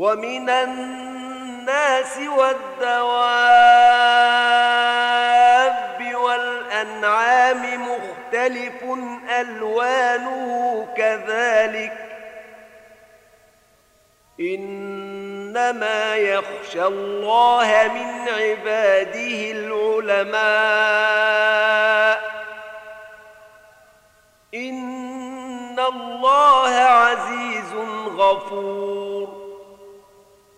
ومن الناس والدواب والأنعام مختلف ألوانه كذلك إنما يخشى الله من عباده العلماء إن الله عزيز غفور